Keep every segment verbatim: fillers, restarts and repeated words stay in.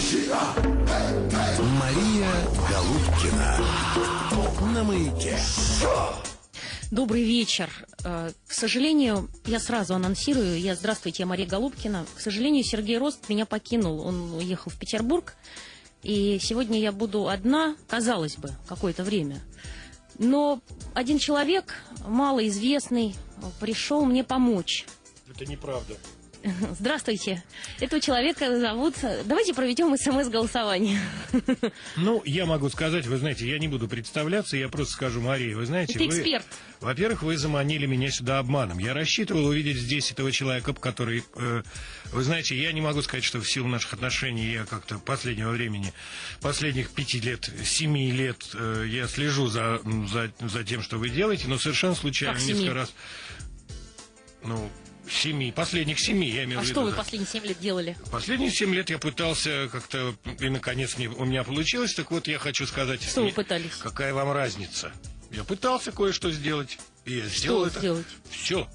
Мария Голубкина на Маяке. Добрый вечер. К сожалению, я сразу анонсирую. Я здравствуйте, я Мария Голубкина. К сожалению, Сергей Рост меня покинул. Он уехал в Петербург. И сегодня я буду одна, казалось бы, какое-то время. Но один человек, малоизвестный, пришел мне помочь. Это неправда. Здравствуйте. Этого человека зовут... Давайте проведем смс-голосование. Ну, я могу сказать, вы знаете, я не буду представляться, я просто скажу, Мария, вы знаете... Ты эксперт. Вы, во-первых, вы заманили меня сюда обманом. Я рассчитывал увидеть здесь этого человека, который... Э, вы знаете, я не могу сказать, что в силу наших отношений я как-то последнего времени, последних пяти лет, семи лет, э, я слежу за, за, за тем, что вы делаете, но совершенно случайно несколько раз... Ну... Семи, последних семи, я имею в виду. А что вы да. последние семь лет делали? Последние семь лет я пытался как-то, и наконец не, у меня получилось, так вот я хочу сказать... Что мне, вы пытались? Какая вам разница? Я пытался кое-что сделать, и я сделал что это. сделать? Все.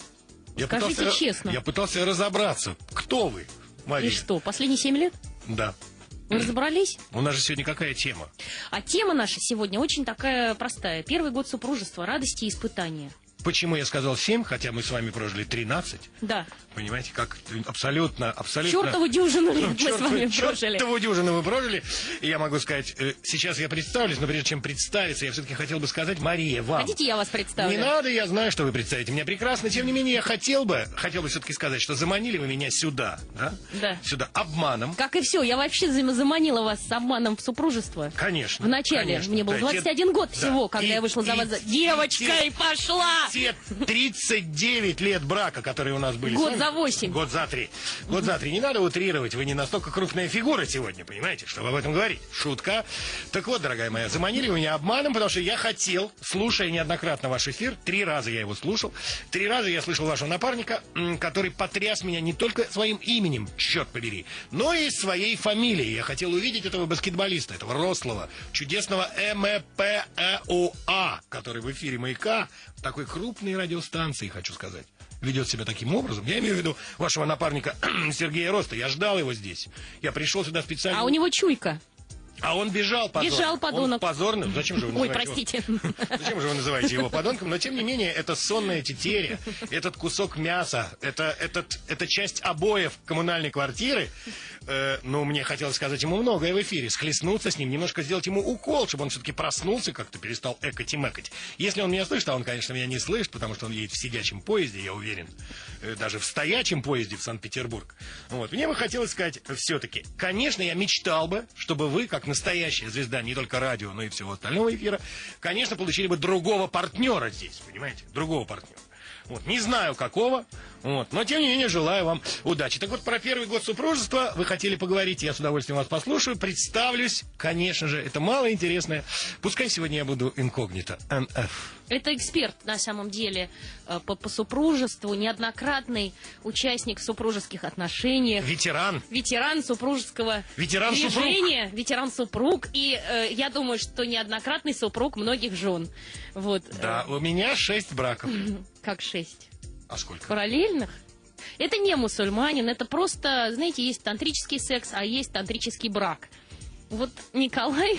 Я Скажите пытался, честно. Я пытался разобраться, кто вы, Мария. И что, последние семь лет? Да. Вы разобрались? У нас же сегодня какая тема? А тема наша сегодня очень такая простая. Первый год супружества, радости и испытания. Почему я сказал семь, хотя мы с вами прожили тринадцать? Да. Понимаете, как абсолютно, абсолютно... Чертову дюжину лет мы Черт, с вами прожили. Чертову дюжину мы прожили. И я могу сказать, сейчас я представлюсь, но прежде чем представиться, я все-таки хотел бы сказать, Мария, вам... Хотите, я вас представлю? Не надо, я знаю, что вы представите меня прекрасно. Тем не менее, я хотел бы, хотел бы все-таки сказать, что заманили вы меня сюда, да? Да. Сюда, обманом. Как и все, я вообще заманила вас с обманом в супружество. Конечно. Вначале. Конечно. Мне было Да, двадцать те... один год да. всего, когда и, я вышла за и, вас. За... Девочкой и, пошла! Те тридцать девять лет брака, которые у нас были. Год за восемь. Год за три. Год за три. Не надо утрировать, вы не настолько крупная фигура сегодня, понимаете, чтобы об этом говорить. Шутка. Так вот, дорогая моя, заманили вы меня обманом, потому что я хотел, слушая неоднократно ваш эфир, три раза я его слушал, три раза я слышал вашего напарника, который потряс меня не только своим именем, черт побери, но и своей фамилией. Я хотел увидеть этого баскетболиста, этого рослого, чудесного эм э пэ э о а, который в эфире «Маяка», такой крупной радиостанции, хочу сказать, ведет себя таким образом. Я имею в виду вашего напарника Сергея Роста. Я ждал его здесь. Я пришел сюда специально... А у него чуйка. А он бежал подонок. Бежал подонок. Он позорный. Зачем же вы Ой, называете простите. его... Зачем же вы называете его подонком? Но тем не менее, это сонная тетеря, этот кусок мяса, это, этот, это часть обоев коммунальной квартиры. Э, ну, мне хотелось сказать ему многое в эфире. Схлестнуться с ним, немножко сделать ему укол, чтобы он все-таки проснулся, как-то перестал экать и мэкать. Если он меня слышит, а он, конечно, меня не слышит, потому что он едет в сидячем поезде, я уверен. Э, даже в стоячем поезде в Санкт-Петербург. Вот. Мне бы хотелось сказать все-таки, конечно, я мечтал бы, чтобы вы, как настоящая звезда не только радио, но и всего остального эфира, конечно, получили бы другого партнера здесь, понимаете? Другого партнера. Вот. Не знаю, какого, вот. Но, тем не менее, желаю вам удачи. Так вот, про первый год супружества вы хотели поговорить, я с удовольствием вас послушаю, представлюсь, конечно же, это малоинтересное. Пускай сегодня я буду инкогнито, эн эф. Это эксперт, на самом деле, по, по супружеству, неоднократный участник в супружеских отношениях. Ветеран. Ветеран супружеского Ветеран движения. супруг. Ветеран супруг. И э, я думаю, что неоднократный супруг многих жен. Вот. Да, у меня шесть браков. Как шесть? А сколько? Параллельных? Это не мусульманин, это просто, знаете, есть тантрический секс, а есть тантрический брак. Вот Николай...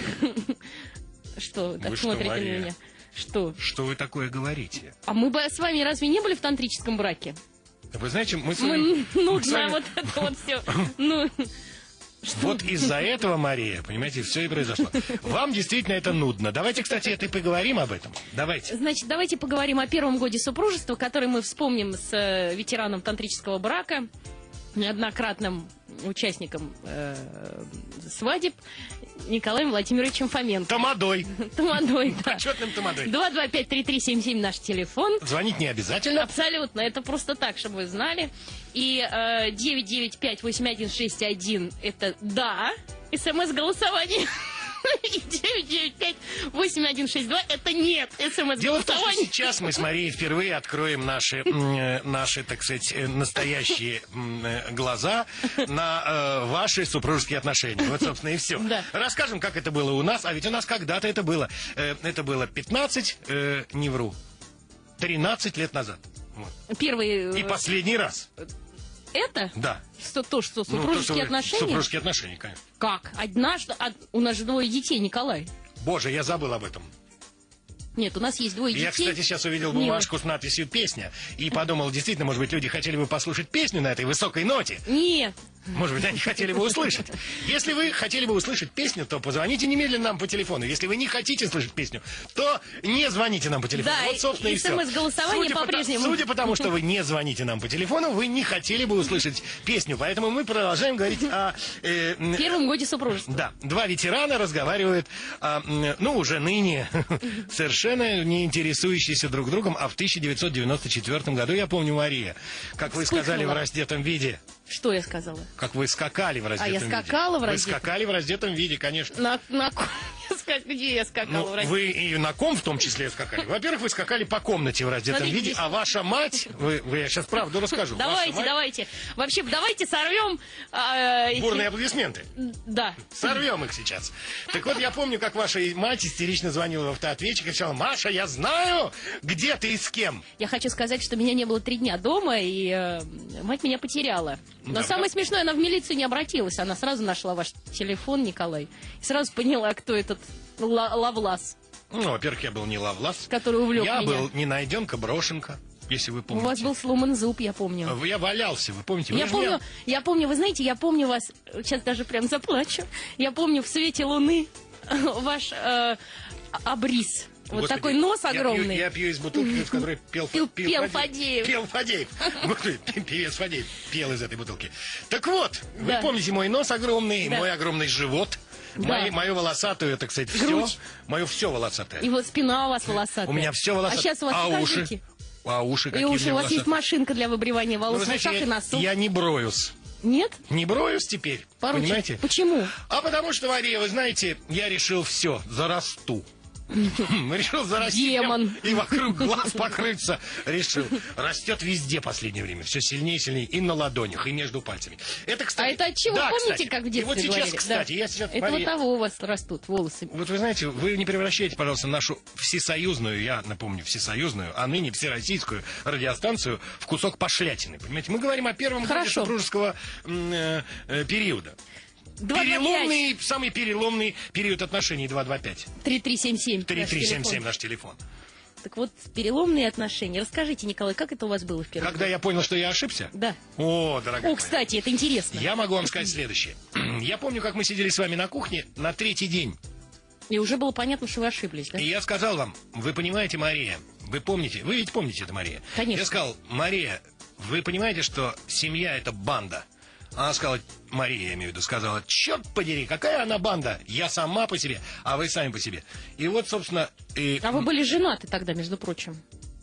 Что, так смотрите на меня? Что? Что вы такое говорите? А мы бы с вами разве не были в тантрическом браке? Вы знаете, мы с Мы вами... нужно вот это вот все. Ну... Вот из-за этого, Мария, понимаете, все и произошло. Вам действительно это нудно. Давайте, кстати, это и поговорим об этом. Давайте. Значит, давайте поговорим о первом годе супружества, который мы вспомним с э, ветераном тантрического брака, неоднократным участником э, свадеб Николаем Владимировичем Фоменко. Тамадой. Тамадой, да. Почетным тамадой. два два пять три три семь семь наш телефон. Звонить не обязательно. Абсолютно, это просто так, чтобы вы знали. И э, девять девять пять восемь один шесть один это да, смс-голосование. И девять девять пять восемь один шесть два это нет, смс-голосование. Дело в том, что сейчас мы с Марией впервые откроем наши, э, наши, так сказать, настоящие э, глаза на э, ваши супружеские отношения. Вот, собственно, и все. Да. Расскажем, как это было у нас. А ведь у нас когда-то это было. Э, это было пятнадцать, э, не вру, тринадцать лет назад. Вот. Первый... И последний раз. это? Да. Что, то, что Ну, супружеские то, что вы- отношения? Супружеские отношения, конечно. Как? Одна, что... а у нас же двое детей, Николай. Боже, я забыл об этом. Нет, у нас есть двое Я, детей. кстати, сейчас увидел Милый. бумажку с надписью «Песня» и подумал, действительно, может быть, люди хотели бы послушать песню на этой высокой ноте. Нет. Может быть, они хотели бы услышать. Если вы хотели бы услышать песню, то позвоните немедленно нам по телефону. Если вы не хотите слышать песню, то не звоните нам по телефону. Да, Вот, собственно, и, и все. СМС-голосование Судя по- по-прежнему. Судя по тому, что вы не звоните нам по телефону, вы не хотели бы услышать песню. Поэтому мы продолжаем говорить о... э, В первом годе супружества. Да, два ветерана разговаривают, а, м, ну, уже ныне, совершенно не интересующиеся друг другом, а в тысяча девятьсот девяносто четвёртом году, я помню, Мария, как вы Вспыхнула. сказали в раздетом виде, Что я сказала? как вы скакали в раздетом я виде. скакала в Вы раздетом? скакали в раздетом виде, конечно. На, на ком я ска- Где я скакала Ну, в России? вы и на ком в том числе скакали? Во-первых, вы скакали по комнате в раздетом Смотрите, виде, здесь- а ваша мать, вы, вы- я сейчас правду расскажу. Ваша Давайте, мать- давайте. Вообще, давайте сорвем... а, эти- Бурные аплодисменты. Да. Сорвем их сейчас. Так вот, я помню, как ваша мать истерично звонила в автоответчик и кричала: «Маша, я знаю, где ты и с кем». Я хочу сказать, что меня не было три дня дома, и э, мать меня потеряла. Но Да, самое да. смешное, она в милицию не обратилась. Она сразу нашла ваш телефон, Николай, и сразу поняла, кто этот Ла- Лавлас, Ну, во-первых, я был не Лавлас. который увлек Я меня. был не найденка, брошенка, если вы У помните. вас был сломан зуб, я помню. Я валялся, вы помните? Вы Я же помню, меня- я помню, вы знаете, я помню вас, сейчас даже прям заплачу, я помню в свете луны ваш э, обрис. Вот Господи, такой нос я пью- огромный. Я пью из бутылки, в которой пел, Пел- пел Фадеев. Пел Фадеев. Вот ты, певец Фадеев пел из этой бутылки. Так вот, вы Да. помните мой нос огромный, Да. мой огромный живот, Да. мои- мою волосатую, так сказать, все, Грудь. мое все волосатое. И вот спина у вас волосатая. У меня все волосатое. А сейчас у вас а уши? покажите. А уши И какие уши, мне у вас есть волосатые? машинка для выбривания Ну, волос вы на знаете, ушах и носу. я, я не броюсь. Нет? Не броюсь теперь, Поручик, понимаете? почему? А потому что, Мария, вы знаете, я решил все, зарасту. Решил зарасти Демон. прям и вокруг глаз покрыться. Решил. Растет везде последнее время. Все сильнее и сильнее. И на ладонях, и между пальцами. Это, кстати... А это от чего? Да, Помните, кстати. как в И детстве вот сейчас, говорили? кстати, Да. я сейчас... Это Мария, вот того у вас растут волосы. вот вы знаете, вы не превращайте, пожалуйста, нашу всесоюзную, я напомню, всесоюзную, а ныне всероссийскую радиостанцию в кусок пошлятины. Понимаете, мы говорим о первом годе Хорошо. супружеского м, э, э, периода. два два пять Переломный, самый переломный период отношений два два пять. три три семь семь. три три семь семь наш телефон. Так вот, переломные отношения. Расскажите, Николай, как это у вас было в первом Когда я понял, что я ошибся? Да. О, дорогая О, моя. кстати, это интересно. Я могу вам сказать следующее. Я помню, как мы сидели с вами на кухне на третий день. И уже было понятно, что вы ошиблись, да? И я сказал вам, вы понимаете, Мария, вы помните, вы ведь помните это, Мария? Конечно. Я сказал: Мария, вы понимаете, что семья — это банда? Она сказала, Мария, я имею в виду, сказала: черт подери, какая она банда? Я сама по себе, а вы сами по себе. И вот, собственно, и... А вы были женаты тогда, между прочим,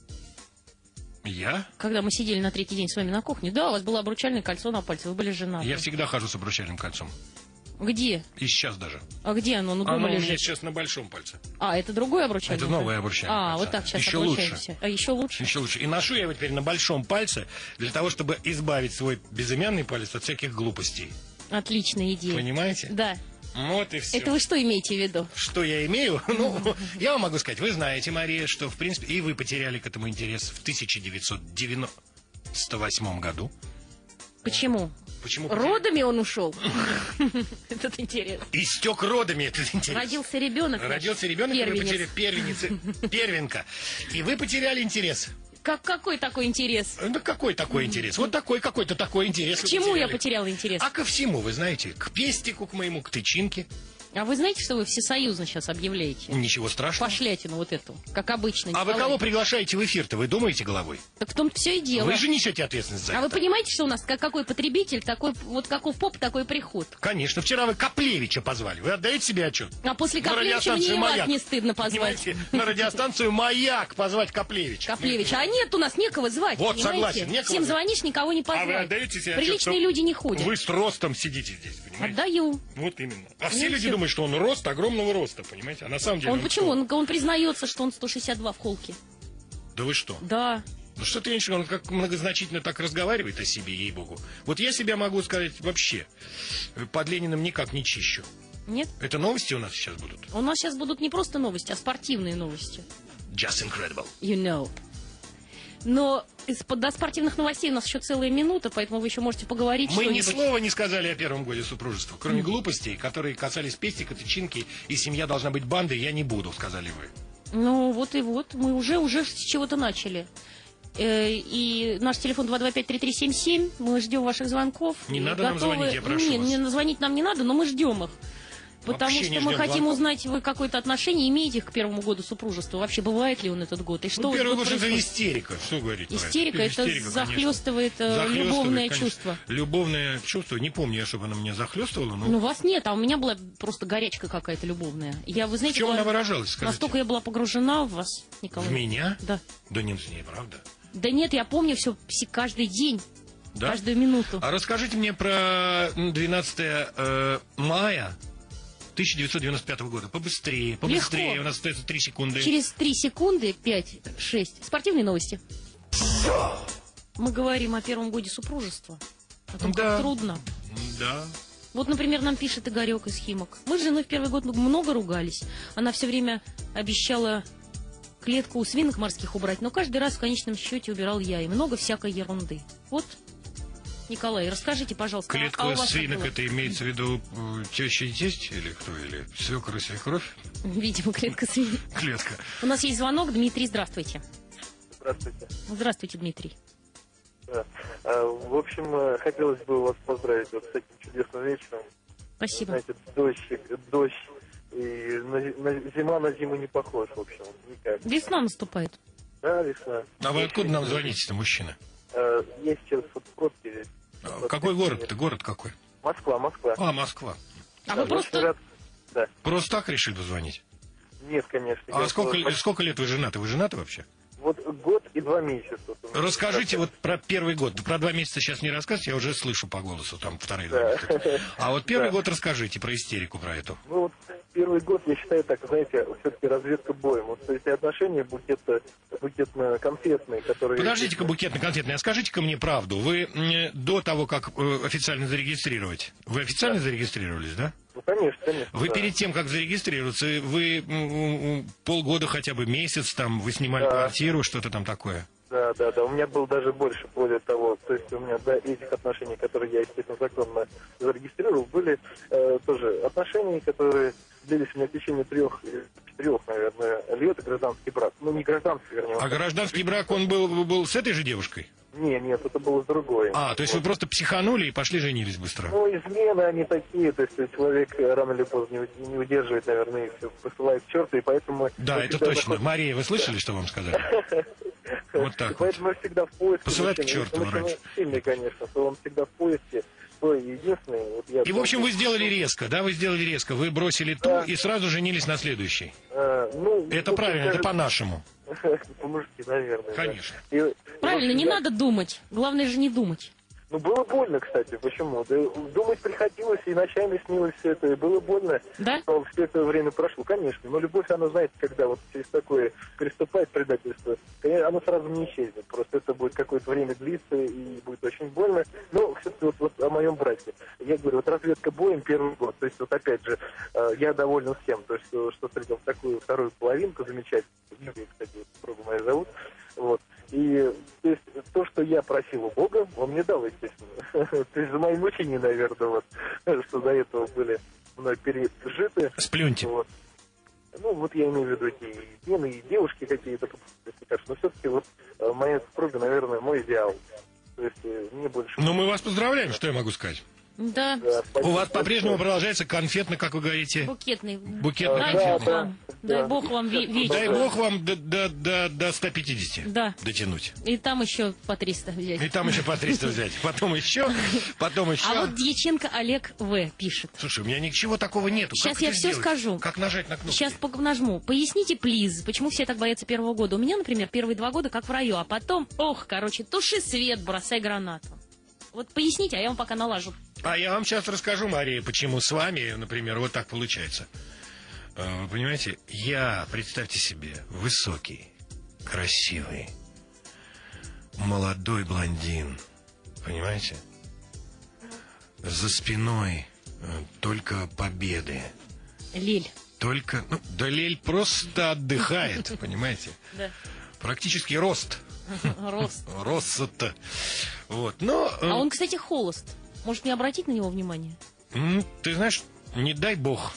Я? когда мы сидели на третий день с вами на кухне. Да, у вас было обручальное кольцо на пальце, вы были женаты. Я всегда хожу с обручальным кольцом. Где? И сейчас даже. А где оно? Ну, дома Оно у меня лежит. сейчас на большом пальце. А, это другое обручальное? Это новое обручальное А, кольцо. вот так сейчас Еще обручаемся. А еще лучше? Еще лучше. И ношу я его теперь на большом пальце для того, чтобы избавить свой безымянный палец от всяких глупостей. Отличная идея. Понимаете? Да. Вот и все. Это вы что имеете в виду? Что я имею? Ну, я вам могу сказать, вы знаете, Мария, что, в принципе, и вы потеряли к этому интерес в тысяча девятьсот девяносто восьмом году. Почему? Почему? Родами он ушел? Этот интерес. Истек родами этот интерес. Родился ребенок. Родился ребенок, и вы потеряли Первенец. первенец, первенка. И вы потеряли интерес. Как, какой такой интерес? Ну, какой такой интерес? Вот такой какой-то такой интерес. К вы чему я потеряли. потеряла интерес? А ко всему, вы знаете, к пестику, к моему, к тычинке. А вы знаете, что вы всесоюзно сейчас объявляете? Ничего страшного. Пошлятину вот эту, как обычно. А вы Николай. кого приглашаете в эфир-то? Вы думаете головой? Так в том-то все и дело. Вы же несете ответственность за А это. вы понимаете, что у нас как, какой потребитель, такой вот каков поп, такой приход. Конечно. Вчера вы Коплевича позвали. Вы отдаете себе отчет? А после На Коплевича радиостанцию мне и вас «Маяк». не стыдно позвать. Понимаете, на радиостанцию «Маяк» позвать Коплевича. Коплевича. А нет, у нас некого звать, Вот, понимаете? согласен, некого Всем звать. звонишь, никого не позвать. А вы отдаете себе отчет, Приличные что люди не ходят. Вы с ростом сидите здесь, понимаете? Отдаю. Вот именно. А все Ну, люди всё. думают, что он рост огромного роста, понимаете? А на самом деле... Он он почему? кто? Он, он признается, что он сто шестьдесят два в холке. Да вы что? Да. Ну что ты, Ленечка, он как многозначительно так разговаривает о себе, ей-богу. Вот я себя могу сказать вообще, под Лениным никак не чищу. Нет? Это новости у нас сейчас будут? У нас сейчас будут не просто новости, а спортивные новости. Just incredible. You know. Но из-под до спортивных новостей у нас еще целая минута, поэтому вы еще можете поговорить Мы что-нибудь. ни слова не сказали о первом годе супружества, кроме mm. глупостей, которые касались пестика, тычинки, и семья должна быть бандой, я не буду, сказали вы. Ну, вот и вот, мы уже, уже с чего-то начали. И наш телефон два два пять три три семь семь. Мы ждем ваших звонков. Не надо готовы... нам звонить, я прошу не, вас. Не, звонить нам не надо, но мы ждем их. Потому Вообще что мы хотим звонков. узнать, вы какое-то отношение имеете к первому году супружества. Вообще, бывает ли он этот год? И что ну, первый вот год это истерика. Что говорить? Истерика, это, это истерика, захлестывает, захлестывает любовное конечно. чувство. Любовное чувство. Не помню я, чтобы оно меня захлестывало. Но... Ну, вас нет, а у меня была просто горячка какая-то любовная. Я, вы знаете, в чем была... она выражалась, скажите? Настолько я была погружена в вас, Николай. В меня? Да. Да нет, с ней, правда? Да нет, я помню все каждый день, да? каждую минуту. А расскажите мне про двенадцатое э, мая тысяча девятьсот девяносто пятого года. Побыстрее, побыстрее. Легко. У нас остается три секунды. Через три секунды, пять, шесть. Спортивные новости. Мы говорим о первом годе супружества. О том, да. как трудно. Да. Вот, например, нам пишет Игорек из Химок. Мы с женой в первый год много ругались. Она все время обещала клетку у свинок морских убрать, но каждый раз в конечном счете убирал я. И много всякой ерунды. Вот, Николай, расскажите, пожалуйста. Клетку а у свинок, это имеется в виду теща и тесть? Или кто? Или свекор и свекровь? Видимо, клетка свинок. Клетка. У нас есть звонок. Дмитрий, здравствуйте. Здравствуйте. Здравствуйте, Дмитрий. Да. В общем, хотелось бы вас поздравить вот с этим чудесным вечером. Спасибо. Знаете, дождь, дождь, и на, на, зима на зиму не похож, в общем, никак. Весна наступает. Да, весна. А вы откуда нам звоните-то, мужчина? Я сейчас вот в пробке. А какой город-то? Город какой? Москва, Москва. А, Москва. А да, вы просто... Ряд... Да. Просто так решили позвонить? Нет, конечно. А сколько, просто... сколько лет вы женаты? Вы женаты вообще? Вот год и два месяца. Расскажите вот про первый год. Про два месяца сейчас не рассказывайте, я уже слышу по голосу, там вторые два да. месяца. А вот первый да. год расскажите про истерику, про эту. Ну вот первый год, я считаю так, знаете, все-таки разведка боем. Вот, то есть отношения букетно, букетно-конфетные, которые... Подождите-ка букетно-конфетные, а скажите-ка мне правду. Вы э, до того, как э, официально зарегистрировать, вы официально да. зарегистрировались, да? Ну, конечно, конечно. Вы да. перед тем, как зарегистрироваться, вы м, полгода хотя бы, месяц, там, вы снимали да. квартиру, что-то там такое? Да, да, да. У меня было даже больше, более того. То есть у меня до этих отношений, которые я, естественно, законно зарегистрировал, были э, тоже отношения, которые длились у меня в течение трех, четырех, наверное, лет, гражданский брак. Ну, не гражданский, вернее. А гражданский брак, он был, был с этой же девушкой? Нет, нет, это было с другой. А, то есть вот. Вы просто психанули и пошли женились быстро? Ну, измены они такие, то есть человек рано или поздно не удерживает, наверное, и все посылает к черту, и поэтому... Да, это точно. Заход... Мария, вы слышали, что вам сказали? Вот так вот. Поэтому я всегда в поиске. Посылать к черту раньше. Сильный, конечно, что он всегда в поиске. Единственный... И, в общем, вы сделали резко, да, вы сделали резко. Вы бросили ту и сразу женились на следующей. Это правильно, это по-нашему. По-мужски, наверное. Конечно. Правильно, не надо думать. Главное же не думать. Ну, было больно, кстати. Почему? Да, думать приходилось, и ночами снилось все это, и было больно. Да? Но все это время прошло, конечно. Но любовь, она, знаете, когда вот через такое переступает предательство, она сразу не исчезнет. Просто это будет какое-то время длиться, и будет очень больно. Но все-таки вот, вот о моем браке. Я говорю, вот разведка боем первый год. То есть, вот опять же, я доволен всем. То есть, что встретил такую вторую половинку замечательную. Юрий, кстати, супругу мою зовут. Вот. И то есть то, что я просил у Бога, он мне дал, естественно. То есть за мои мучения, наверное, вот, что до этого были мной пережиты. Сплюньте. Вот. Ну, вот я имею в виду эти измены, и девушки какие-то, но все-таки вот моя супруга, наверное, мой идеал. То есть мне больше... Ну, мы вас поздравляем, что я могу сказать. Да. Да, у вас по-прежнему продолжается конфетно, как вы говорите. Букетный. Букетный. Дай Да, бог да, вам. Да. Дай бог вам вечер. Дай бог вам до, до, до, до ста пятидесяти да. дотянуть. И там еще по триста взять. И там еще по триста взять. Потом еще, потом еще. А вот Дьяченко Олег В. пишет. Слушай, у меня ничего такого нету. Сейчас как я все сделать? скажу. Как нажать на кнопку? Сейчас нажму. Поясните, плиз, почему все так боятся первого года. У меня, например, первые два года как в раю, а потом, ох, короче, туши свет, бросай гранату. Вот поясните, а я вам пока налажу. А я вам сейчас расскажу, Мария, почему с вами, например, вот так получается. Вы понимаете, я, представьте себе, высокий, красивый, молодой блондин, понимаете? За спиной только победы. Лель. Только, ну, да Лель просто отдыхает, понимаете? Да. Практически рост. Рост. Рост. Вот. Но, э, А он, кстати, холост. Может, не обратить на него внимание? м, ты знаешь, не дай бог.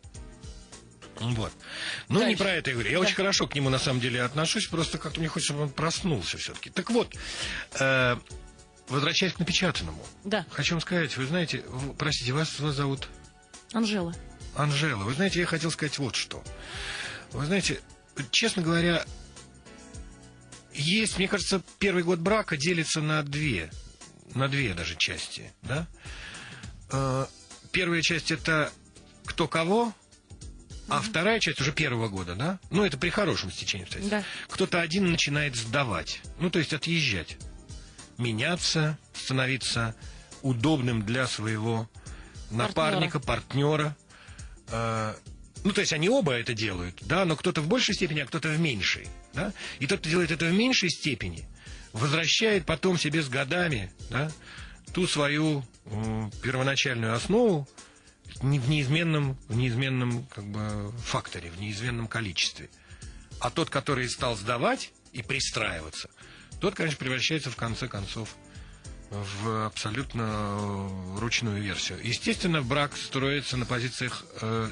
Вот. Ну, не Дальше. про это я говорю. Я Да. очень хорошо к нему, на самом деле, отношусь. Просто как-то мне хочется, чтобы он проснулся все-таки. Так вот, э, возвращаясь к напечатанному. Да, Хочу вам сказать, вы знаете, в- простите, вас, вас зовут Анжела. Анжела. Вы знаете, я хотел сказать вот что. Вы знаете, честно говоря, есть, мне кажется, первый год брака делится на две, на две даже части, да? Э, Первая часть это кто кого, а вторая часть уже первого года, да? Ну, это при хорошем стечении обстоятельств. Да. Кто-то один начинает сдавать, ну, то есть отъезжать, меняться, становиться удобным для своего напарника, партнера. Э, Ну, то есть они оба это делают, да, но кто-то в большей степени, а кто-то в меньшей, да. И тот, кто делает это в меньшей степени, возвращает потом себе с годами, да, ту свою м, первоначальную основу не- в неизменном, в неизменном как бы факторе, в неизменном количестве. А тот, который стал сдавать и пристраиваться, тот, конечно, превращается в конце концов в абсолютно э, ручную версию. Естественно, брак строится на позициях э,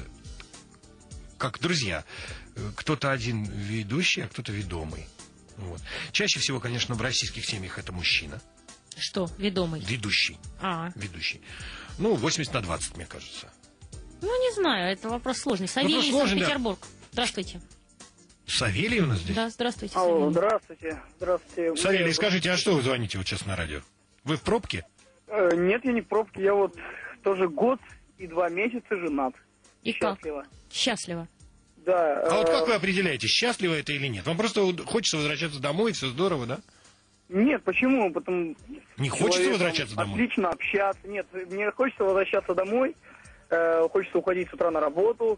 как друзья. Э, Кто-то один ведущий, а кто-то ведомый. Вот. Чаще всего, конечно, в российских семьях это мужчина, Что, ведомый? ведущий, А, ведущий. Ну, восемьдесят на двадцать, мне кажется. ну не знаю, это вопрос сложный. Савелий, сложный, да. Санкт-Петербург. Здравствуйте. Савелий у нас здесь? Да, здравствуйте, Алло, Савелий. здравствуйте. Здравствуйте. Савелий, Мне- скажите, а что вы звоните вот сейчас на радио? Вы в пробке? Э, Нет, я не в пробке. Я вот тоже год и два месяца женат. И как? Счастливо. Счастливо. Да. А вот э, как вы определяете, счастливо это или нет? Вам просто хочется возвращаться домой, все здорово, да? Нет, почему? Потому Не хочется человеком возвращаться домой? Отлично общаться. Нет, мне хочется возвращаться домой. э, Хочется уходить с утра на работу.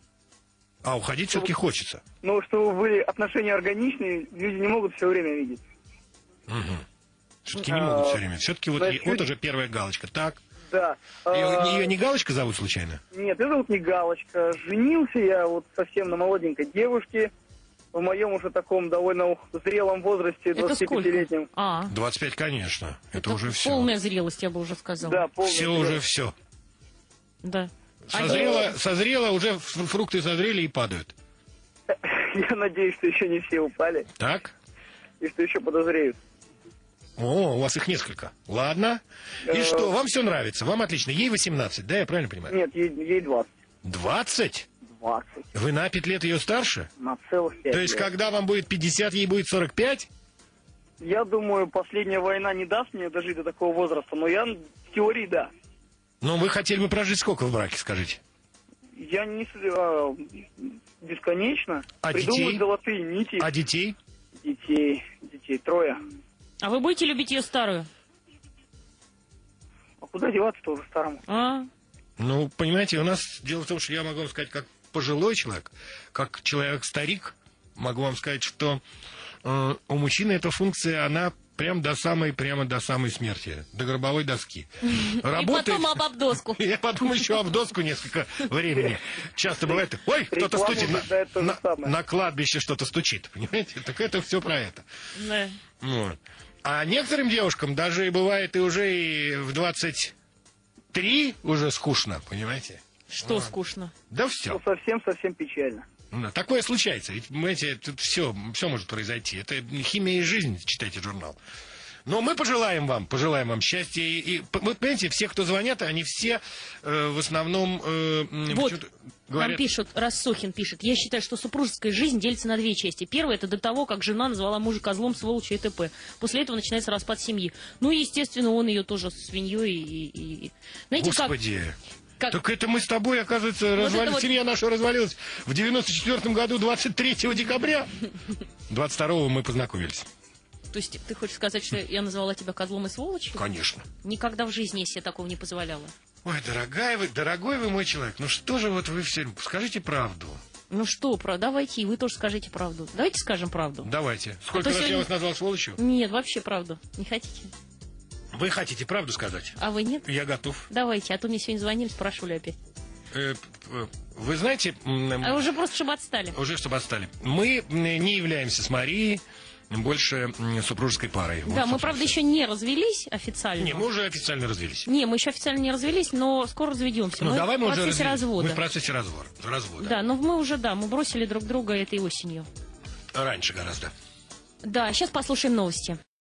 А уходить все-таки хочется. Но чтобы были отношения органичные, люди не могут все время видеть. Все-таки не могут А, все время. Все-таки вот, значит, вот уже первая галочка. Так. Да. Ее, Э, ее не галочка зовут случайно? Нет, это вот не галочка. Женился я вот совсем на молоденькой девушке. В моем уже таком довольно зрелом возрасте, Это сколько? двадцатипятилетнем. А, двадцать пять, конечно. Это, уже все. полная зрелость, я бы уже сказала. Да, полный Все зрелый. уже все. Да. Созрело, созрело, уже ф- фрукты созрели и падают. Я надеюсь, что еще не все упали Так? и что еще подозреют. О, у вас их несколько. Ладно. И Э, что, вам все нравится? Вам отлично. Ей восемнадцать, да, я правильно понимаю? Нет, ей, ей двадцать. двадцать? двадцать. Вы на пять лет ее старше? На целых пять То есть, лет. когда вам будет пятьдесят, ей будет сорок пять? Я думаю, последняя война не даст мне дожить до такого возраста, но я в теории да. Ну, вы хотели бы прожить сколько в браке, скажите? Я не... с- а, бесконечно. А Придумывать детей? золотые нити. А детей? Детей. Детей. Трое. А вы будете любить ее старую? А куда деваться-то уже старому? А, Ну, понимаете, у нас дело в том, что я могу вам сказать, как пожилой человек, как человек-старик, могу вам сказать, что э, у мужчины эта функция, она прям до самой, прямо до самой смерти, до гробовой доски. и потом об об доску. Я потом еще об доску несколько времени. Часто бывает, ой, кто-то Реклама стучит. На, убеждает то же на- самое. на кладбище что-то стучит, понимаете? Так это все про это. Да. Вот. А некоторым девушкам даже и бывает и уже и в двадцать три уже скучно, понимаете? Что скучно? Да Ну, все. совсем-совсем печально. Такое случается. Ведь, понимаете, тут все, все может произойти. Это химия и жизнь, читайте журнал. Но мы пожелаем вам, пожелаем вам счастья. И, и вы понимаете, все, кто звонят, они все э, в основном э, м, Вот, почему-то нам говорят... пишут, Рассохин пишет, я считаю, что супружеская жизнь делится на две части. Первая, это до того, как жена назвала мужа козлом, сволочью и т.п. После этого начинается распад семьи. Ну, и, естественно, он ее тоже свиньей и... и- и- Знаете, Господи, как... как... так это мы с тобой, оказывается, развали... это вот- семья наша развалилась в девяносто четвёртом году, двадцать третьего декабря. двадцать второго мы познакомились. То есть ты хочешь сказать, что я назвала тебя козлом и сволочью? Конечно. Никогда в жизни я себе такого не позволяла. Ой, дорогая вы, дорогой вы мой человек, ну что же вот вы все... Скажите правду. Ну что, про... давайте, и вы тоже скажите правду. Давайте скажем правду. Давайте. Сколько А то раз я сегодня- вас назвал сволочью? Нет, вообще правду. Не хотите? Вы хотите правду сказать? А вы нет? Я готов. Давайте, а то мне сегодня звонили, спрашивали опять. Э, э, Вы знаете, м, А уже просто, чтобы отстали. уже чтобы отстали, мы м, не являемся с Марией больше м, супружеской парой. Да, Вот, мы, правда, еще не развелись официально. Не, мы уже официально развелись. Не, мы еще официально не развелись, но скоро разведемся. Ну, мы давай в мы уже процессе развелись. развода. Мы в процессе развора, развода. Да, но мы уже, да, мы бросили друг друга этой осенью. Раньше гораздо. Да, сейчас послушаем новости.